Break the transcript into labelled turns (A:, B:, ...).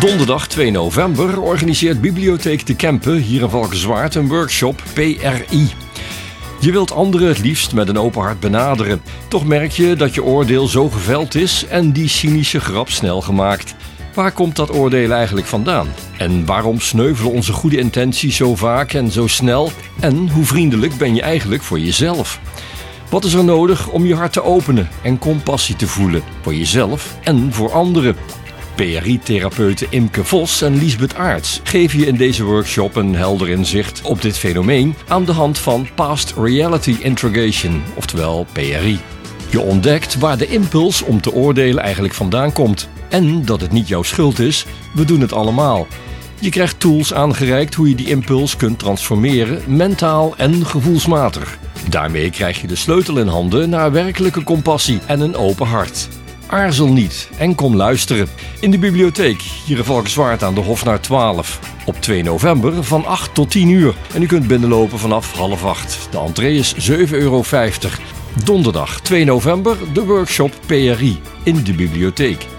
A: Donderdag 2 november organiseert Bibliotheek De Kempen hier in Valkenswaard een workshop PRI. Je wilt anderen het liefst met een open hart benaderen. Toch merk je dat je oordeel zo geveld is en die cynische grap snel gemaakt. Waar komt dat oordeel eigenlijk vandaan? En waarom sneuvelen onze goede intenties zo vaak en zo snel? En hoe vriendelijk ben je eigenlijk voor jezelf? Wat is er nodig om je hart te openen en compassie te voelen voor jezelf en voor anderen? PRI-therapeuten Imke Vos en Liesbeth Aarts geven je in deze workshop een helder inzicht op dit fenomeen aan de hand van Past Reality Interrogation, oftewel PRI. Je ontdekt waar de impuls om te oordelen eigenlijk vandaan komt. En dat het niet jouw schuld is, we doen het allemaal. Je krijgt tools aangereikt hoe je die impuls kunt transformeren, mentaal en gevoelsmatig. Daarmee krijg je de sleutel in handen naar werkelijke compassie en een open hart. Aarzel niet en kom luisteren. In de bibliotheek, hier in Valkenswaard aan de Hofnar 12. Op 2 november van 8 tot 10 uur. En u kunt binnenlopen vanaf 7:30. De entree is €7,50. Donderdag 2 november de workshop PRI in de bibliotheek.